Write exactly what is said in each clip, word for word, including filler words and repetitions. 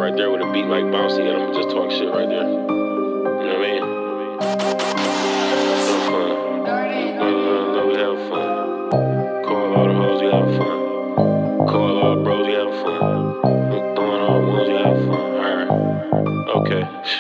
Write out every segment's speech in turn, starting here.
right there with a beat like bouncy, and I'ma just talk shit right there. You know what I mean? Have fun. No, no, no, we have fun. Call all the hoes, we have fun. Call all the bros, we have fun. Throwing all the ones, we have fun. Alright. Okay.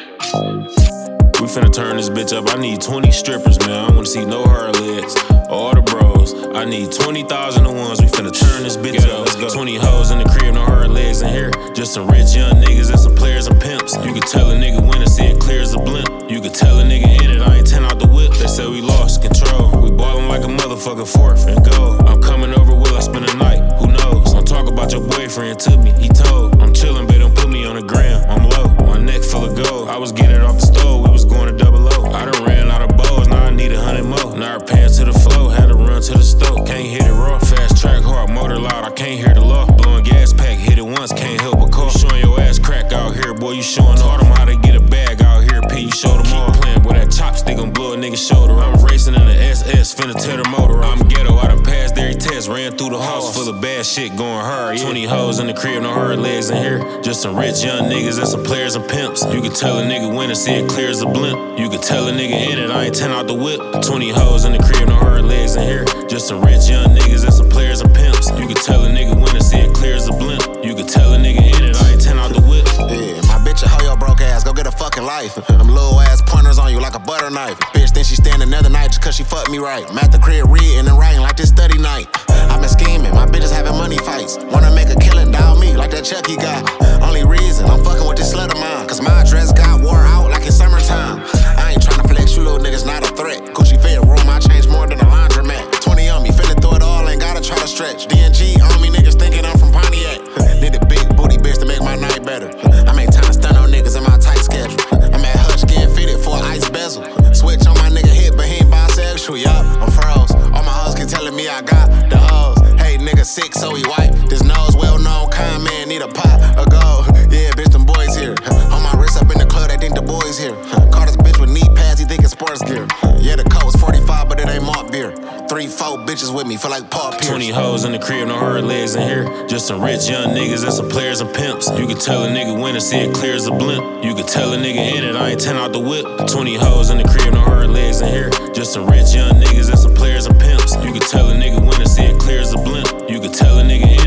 We finna turn this bitch up. I need twenty strippers, man. I don't wanna see no hard legs. All the bros. I need twenty thousand to ones. We finna turn this bitch Get up. Let's go. twenty hoes in the crib, no hard legs in here. Just some rich young niggas and some players and pimps. You could tell a nigga when to see it clear as a blimp. You could tell a nigga in it, I ain't ten out the whip. They said we lost control. We ballin' like a motherfucking fourth and go. I'm coming over, will I spend the night? Who knows? Don't talk about your boyfriend to me, he told. I'm chillin', babe, don't put me on the gram. I'm low, my neck full of gold. I was getting it off the stove, we was going to double O. I done ran out of bows, now I need a hundred more. Now our pants to the flow, had to run to the stove. Can't hit it raw, fast track, hard, motor loud, I can't hear the law. Blowing gas pack, hit it once, can't help but call. Showing your ass crack out here, boy, you showing all them how to get a bag out here, P, you show them all. Playing with that chopstick, I'm blow a nigga's shoulder. I'm racing in the S S, finna tear the motor. I'm ghetto, I done passed every test, ran through the house full of bad shit going hard. Yeah. twenty hoes in the crib, no hard legs in here. Just some rich young niggas and some players and pimps. You could tell a nigga when to see it clear as a blimp. You could tell a nigga in it, I ain't ten out the whip. twenty hoes in the crib, no hard legs in here. Just some rich young niggas and some players and pimps. You could tell a nigga when to see it clear as a blimp. You could tell a nigga in it, I ain't ten out the whip. Yeah, my bitch a hoe your broke ass, go get a fucking life. Them little ass pointers on you like a butter knife. Bitch think she stand another night just cause she fucked me right. I'm at the crib reading and writing like this study night. I been scheming, my bitches having money fights. Wanna make a killing, dial me like that Chucky guy. Only reason I'm fucking with this slut of mine, cause my dress got wore out like it's summertime. I ain't tryna flex, you little niggas not a threat. Gucci fed room, I changed more than a laundromat. twenty on me, finna throw it all, ain't gotta try to stretch. D N G on me, niggas thinking I'm from Pontiac. Need a big booty bitch to make my night better. I make time to stun on niggas in my tight schedule. I'm at Hutch getting fitted for an ice bezel. Switch on my nigga hit, but he ain't bisexual, yup, I'm froze. All my hoes keep telling me I got the hoes. Hey, nigga sick, so he white. This nose well-known kind man need a pot of gold. Yeah, bitch, them boys here. On my wrist up in the club, they think the boys here. Caught this bitch with knee pads, he think it's sports gear. Yeah, the coat's forty-five, but it ain't malt beer. Three, four bitches with me, feel like Paul Pierce. twenty hoes in the crib, no hard legs in here. Just some rich young niggas and some players and pimps. You could tell a nigga when to see it clear as a blimp. You could tell a nigga in it, I ain't ten out the whip. twenty hoes in the crib, no hard legs in here. Just some rich young niggas and some players and pimps. You could tell a nigga when to see it clear as a blimp. You could tell a nigga in